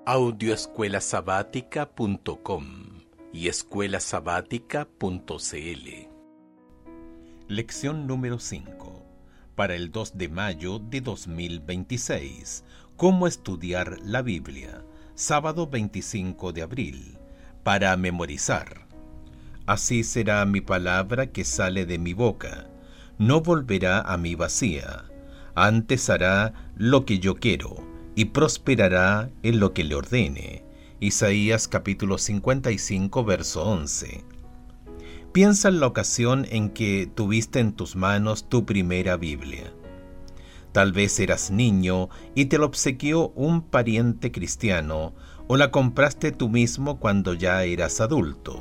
audioescuelasabática.com y escuelasabática.cl. Lección número 5. Para el 2 de mayo de 2026. ¿Cómo estudiar la Biblia? Sábado 25 de abril. Para memorizar. Así será mi palabra que sale de mi boca. No volverá a mí vacía. Antes hará lo que yo quiero y prosperará en lo que le ordene. Isaías capítulo 55, verso 11. Piensa en la ocasión en que tuviste en tus manos tu primera Biblia. Tal vez eras niño y te la obsequió un pariente cristiano, o la compraste tú mismo cuando ya eras adulto.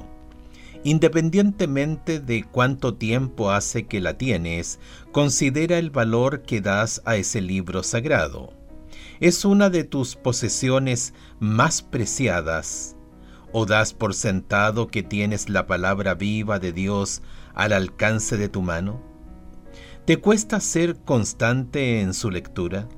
Independientemente de cuánto tiempo hace que la tienes, considera el valor que das a ese libro sagrado. ¿Es una de tus posesiones más preciadas? ¿O das por sentado que tienes la palabra viva de Dios al alcance de tu mano? ¿Te cuesta ser constante en su lectura?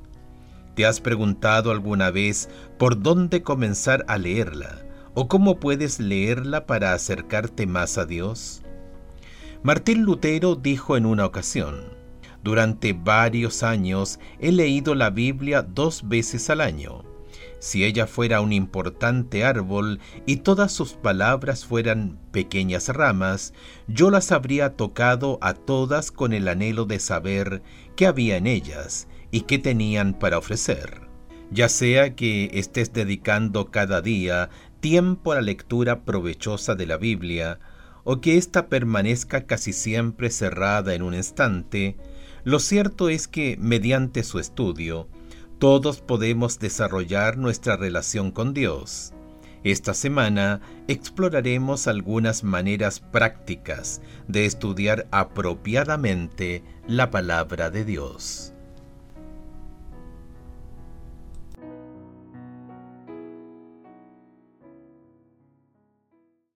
¿Te has preguntado alguna vez por dónde comenzar a leerla? ¿O cómo puedes leerla para acercarte más a Dios? Martín Lutero dijo en una ocasión: durante varios años he leído la Biblia 2 veces al año. Si ella fuera un importante árbol y todas sus palabras fueran pequeñas ramas, yo las habría tocado a todas con el anhelo de saber qué había en ellas y qué tenían para ofrecer. Ya sea que estés dedicando cada día tiempo a la lectura provechosa de la Biblia, o que ésta permanezca casi siempre cerrada en un estante, lo cierto es que, mediante su estudio, todos podemos desarrollar nuestra relación con Dios. Esta semana exploraremos algunas maneras prácticas de estudiar apropiadamente la palabra de Dios.